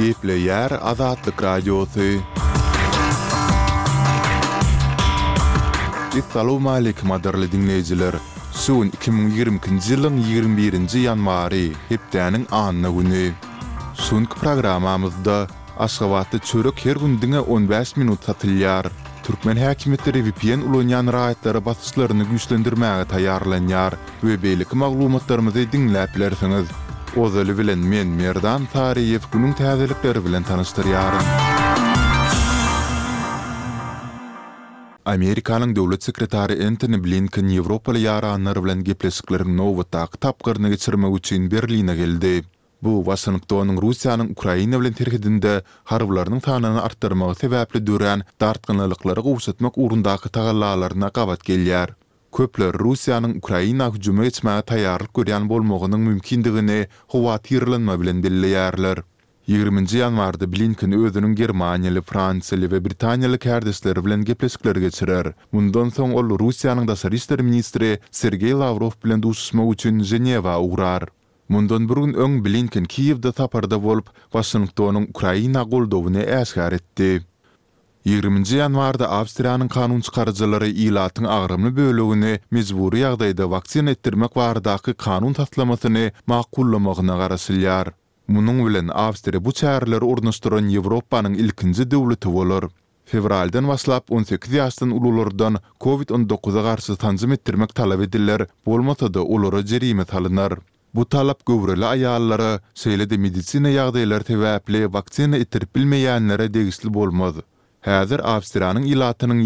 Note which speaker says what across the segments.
Speaker 1: Gepleyer Azatlyk Radiosu. Assalamu alaykum madarly dinleyijiler. Suun 2022-nji ýylyň 21-nji ýanwary hepdäniň anyny güni. Suunky programamyzda Aşgabatda çörek her gündiňe 15 minut satylýar. Türkmen häkimetleri VPN ulanýan raýatlary basyşlaryny güýçlendirmäge taýýarlanýar we beýleki maglumatlarymyzy dinläp bilersiňiz. Ozaly bilen men Merdan Tariýew günüň täzelikleri bilen tanyşdyrýarym. Amerikanyň döwlet sekretary Antony Blinken Ýewropaly ýaranlary bilen gepleşiklerini nowatda tapgyrny geçirmek üçin Berline geldi. Bu Washingtonyň Russiýanyň Ukraina bilen terhidinde harbylarynyň sanyny artdyrmagy sebäpli dören dartgynlyklary gowşatmak urundaky tagallalaryna gabat gelýär. Köpler Russiýanyň Ukraina hüjüme etmäge taýýarlyk görýän bolmagynyň mümkindigini howatyrlanma bilen belleýärler. 20-nji ýanwarda Blinken özüniň Germaniýaly, Fransiýaly we Britaniýaly kärdesleri bilen gepleşikler geçirer. Mundan soň ol Russiýanyň daşary işler ministri Sergey Lavrov bilen duşuşmak üçin Ženewa ugrar. Mundan bir gün öň Blinken Kiýewde taparda bolup Washingtonyň Ukraina goldawyny äşgär etdi. 20-nji ýanwarda Awstriýanyň kanun çykarjylary ilatyň agrymly bölegini mejburi ýagdaýda waksina etdirmek baradaky kanun taslamasyny makullamagyna garaşylýar. Munyň bilen Awstriýa bu çäreleri ornaşdyran Ýewropanyň ilkinji döwleti bolar. Fevraldan başlap 18 ýaşdan ululardan COVID-19-a garşy tanzym etdirmek talap edilýär, bolmasa da olara jerime salynar. Bu talap göwreli aýallara, şeýle-de medisina ýagdaýlary sebäpli waksina etdirip bilmeýänlere degisli bolmaz. Häzir Awstriýanyň ilatynyň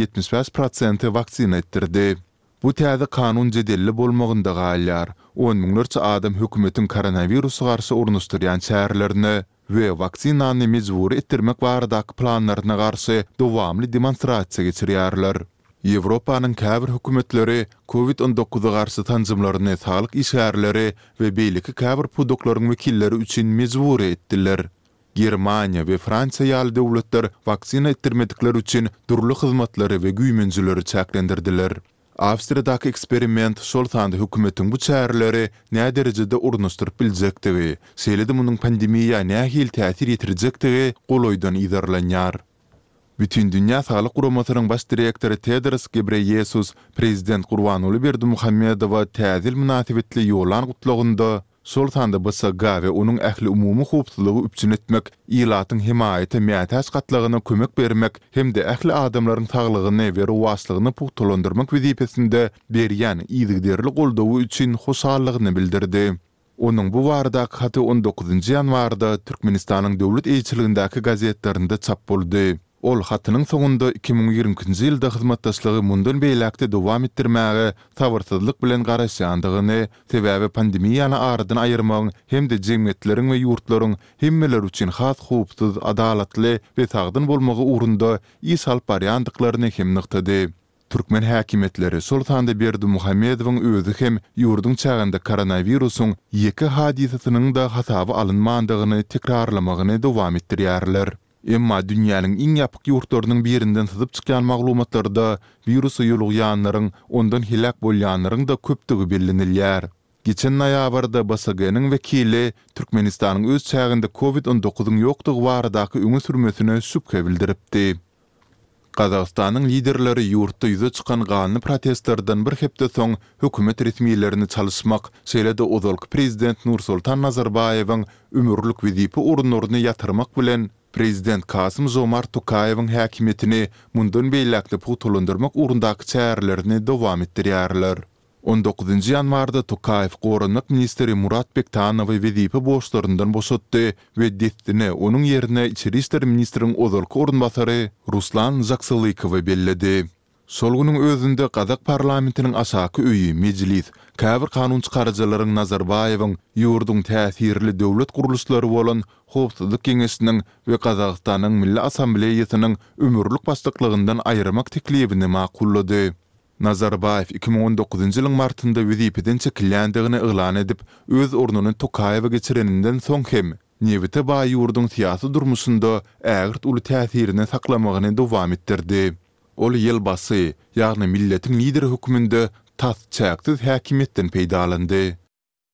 Speaker 1: 75% waksina etdirdi. Bu täze kanun jedelli bolmagynda galýar. 10 miňlerçe adam hökümetiň koronawirusa garşy ornaşdyrýan çärelerini we waksinany mejburi etdirmek baradaky planlaryna garşy dowamly demonstrasiýa geçirýärler. Ýewropanyň käbir hökümetleri COVID-19-a garşy tanzymlaryny sağlyk işgärleri we beýleki käbir pudoklaryň wekilleri üçin mejburi etdiler. Germaniýa we Fransiýa ýaly döwletler waksina etdirmedikleri üçin durly hyzmatlary we güýmenjileri çäklendirdiler. Awstriýadaky eksperiment şol sanda hökümetiň bu çäreleri näme derejede ornaşdyryp biljekdigi, şeýle-de munyň pandemiýa nähil täsir ýetirjekdigi golaýdan izarlanýar. Bütün dünýä Sağlyk Guramasynyň baş direktory Tedros Ghebreyesus prezident Gurbanuly Berdimuhammedowa täzil münasibetli ýolan gutlugynda şol sanda BSG we onuň ähli umumy howpsuzlygy üçin etmek, ilatyň himayaty mätäç gatlygyna kömek bermek hem de ähli adamlaryň saglygyny we ruhsatlygyny puhtalandyrmak wezipesinde berýän ýygyderli goldawy üçin hoşallygyny bildirdi. Onuň bu baradaky haty 19-njy ýanwarda Türkmenistanyň döwlet eýçiligindäki gazetlerinde çap boldy. Ol hatynyň soňunda 2022-nji ýylda hyzmatdaşlygy mundan beýlekde dowam etdirmäge tawarsyzlyk bilen garaşýandygyny, sebäbi pandemiýany aradan aýyrmagyň hem de jemgyýetleriň we ýurtlaryň hemmeler üçin has howpsuz, adalatly we sagdyn bolmagy urunda iş alyp barýandyklaryny hem nyktady. Türkmen häkimetleri şol sanda Berdimuhammedowyň özü hem ýurdun çağında koronawirusyň ýeki hadisasynyň da hasaby alynmandygyny tekrarlamagyny dowam etdirýärler. Emma dünýäniň iň ýapyk ýurtlarynyň birinden syzyp çykýan maglumatlarda virusy ýolugýanlaryň ondan helak bolýanlaryň da köpdigi bellenilýär. Geçen noýabrda BSG-nyň wekili Türkmenistanyň öz çağında COVID-19-yň ýokdugy baradaky öňe sürmesine şüphe bildiripdi. Gazagystanyň liderleri ýurtda ýüze çykan ganyny protestlerden bir hepde soň hökümet resmiýetlerini çalışmak, şeýle-de ozalky prezident Nursultan Nazarbayewiň ömürlük wezipe urunlaryny ýatyrmak bilen Prezident Kasym-Jomart Tokayewiň häkimetini mundan beýlekde puhtalandyrmak urundaky çärelerini dowam etdirýärler. 19-njy ýanwarda Tokayew Goranmak ministri Murat Bektanowy wezipe boşlaryndan boşatdy we destini onuň ýerine içeri işler ministriniň ozalky orunbasary Ruslan Zaksylykowy belledi. Şol günüň özünde Gazak parlamentiniň aşaky öýi mejlis käbir kanun çykarjylaryň Nazarbayewiň ýurdun täsirli döwlet guruluşlary bolan Howpsuzlyk Geňeşiniň we Gazagystanyň Milli Assambleýasynyň ömürlük başlyklygyndan aýyrmak teklibini makullady. Nazarbayew 2019-njy ýylyň martynda wezipeden çekilýändigini elan edip, öz ornuny Tokayewa geçireninden soň hem Newite baý ýurdun syýasy durmuşynda ägirt uly täsirini saklamagyny dowam etdirdi. Ol ýylbasy, ýagny milletiň lideri hökmünde tas çäksiz häkimetden peýdalandy.